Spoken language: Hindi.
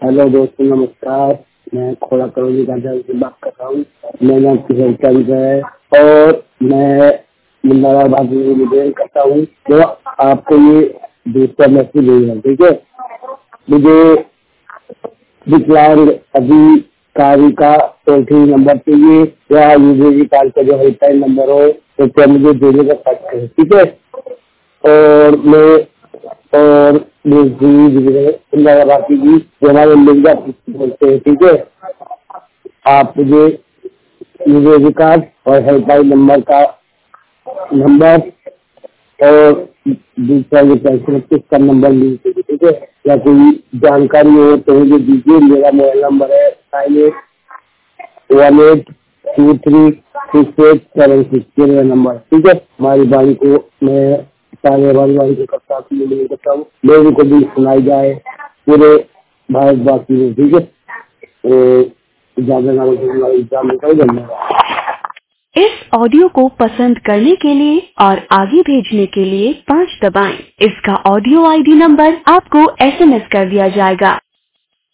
हेलो दोस्तों, नमस्कार। मैं खोड़ा करोली गांजा से बात कर रहा हूँ। मेरा नाम किशोर चंद्र है और मैं मुंडारा भाभी को निवेदन करता हूँ तो आपको ये दूसरा मैसेज भेज है। ठीक है, मुझे विकलांग अधिकारी का टोल फ्री नंबर चाहिए या यूजेजी कार्ड का जो हेल्पलाइन नंबर हो तो क्या मुझे देने का सकते हैं। ठीक है, और मैं और बाकी की जो हमारे मिर्जा बोलते हैं। ठीक है, आप मुझे विकास और हेल्पलाइन नंबर और दूसरा जो पेंशन किसका नंबर ली चाहिए। ठीक है, या कोई जानकारी हो तो मुझे दीजिए। मेरा मोबाइल नंबर है 9818236876 मेरा नंबर। ठीक है, हमारी बाड़ी को मैं सारे हमारी बाड़ी को करता हूँ, लोगों को भी सुनाई जाए पूरे भारतवासी में। ठीक है, ज्यादा नाम धन्यवाद। इस ऑडियो को पसंद करने के लिए और आगे भेजने के लिए 5 दबाएं। इसका ऑडियो आईडी नंबर आपको एसएमएस कर दिया जाएगा।